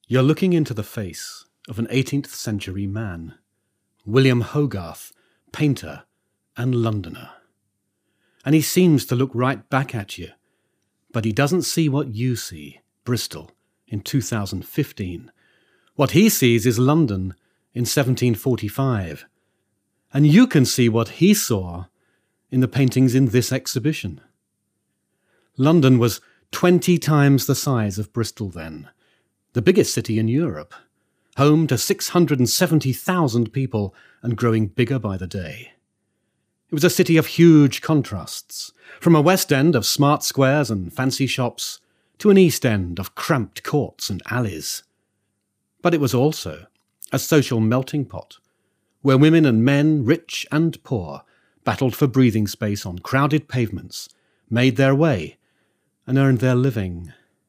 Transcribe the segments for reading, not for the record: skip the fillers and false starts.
You're looking into the face of an 18th century man, William Hogarth, painter and Londoner. And he seems to look right back at you, but he doesn't see what you see, Bristol, in 2015. What he sees is London in 1745. And you can see what he saw in the paintings in this exhibition. London was 20 times the size of Bristol then, the biggest city in Europe, home to 670,000 people and growing bigger by the day. It was a city of huge contrasts, from a West End of smart squares and fancy shops to an East End of cramped courts and alleys. But it was also a social melting pot, where women and men, rich and poor, battled for breathing space on crowded pavements, made their way, and earned their living.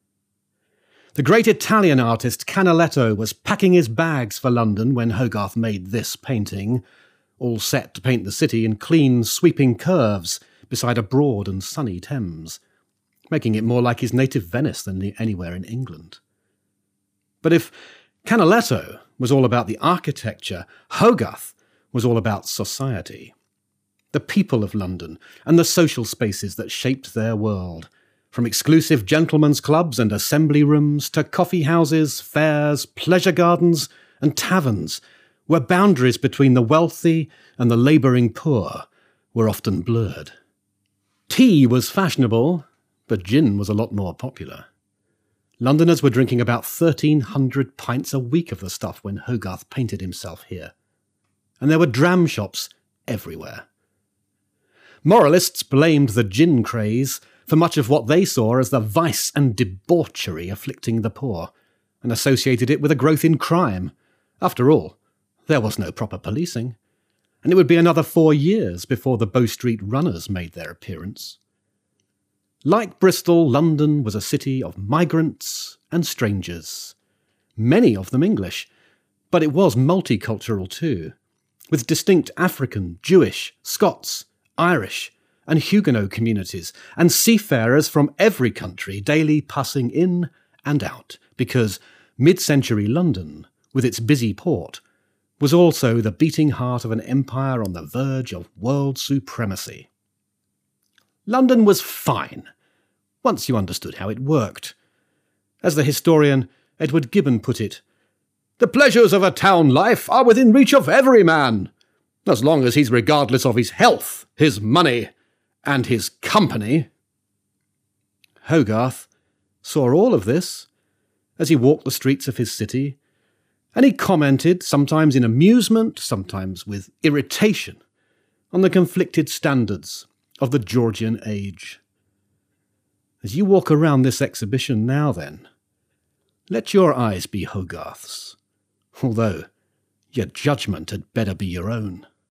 The great Italian artist Canaletto was packing his bags for London when Hogarth made this painting, all set to paint the city in clean, sweeping curves beside a broad and sunny Thames, making it more like his native Venice than anywhere in England. But if Canaletto was all about the architecture, Hogarth was all about society, the people of London and the social spaces that shaped their world, from exclusive gentlemen's clubs and assembly rooms to coffee houses, fairs, pleasure gardens and taverns, where boundaries between the wealthy and the labouring poor were often blurred. Tea was fashionable, but gin was a lot more popular. Londoners were drinking about 1,300 pints a week of the stuff when Hogarth painted himself here. And there were dram shops everywhere. Moralists blamed the gin craze for much of what they saw as the vice and debauchery afflicting the poor, and associated it with a growth in crime. After all, there was no proper policing, and it would be another 4 years before the Bow Street runners made their appearance. Like Bristol, London was a city of migrants and strangers, many of them English, but it was multicultural too, with distinct African, Jewish, Scots, Irish, and Huguenot communities, and seafarers from every country daily passing in and out, because mid-century London, with its busy port, was also the beating heart of an empire on the verge of world supremacy. London was fine, once you understood how it worked. As the historian Edward Gibbon put it, "The pleasures of a town life are within reach of every man, as long as he's regardless of his health, his money, and his company." Hogarth saw all of this as he walked the streets of his city, and he commented, sometimes in amusement, sometimes with irritation, on the conflicted standards of the Georgian age. As you walk around this exhibition now then, let your eyes be Hogarth's, although your judgment had better be your own.